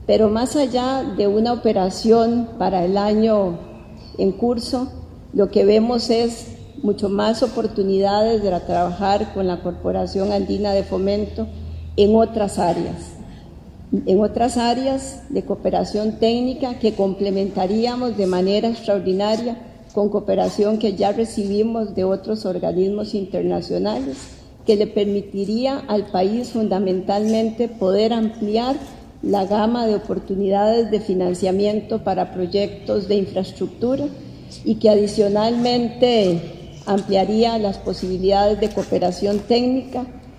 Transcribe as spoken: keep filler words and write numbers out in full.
Pero más allá de una operación para el año en curso, lo que vemos es mucho más oportunidades de trabajar con la Corporación Andina de Fomento en otras áreas, en otras áreas de cooperación técnica que complementaríamos de manera extraordinaria con cooperación que ya recibimos de otros organismos internacionales, que le permitiría al país fundamentalmente poder ampliar la gama de oportunidades de financiamiento para proyectos de infraestructura y que adicionalmente ampliaría las posibilidades de cooperación técnica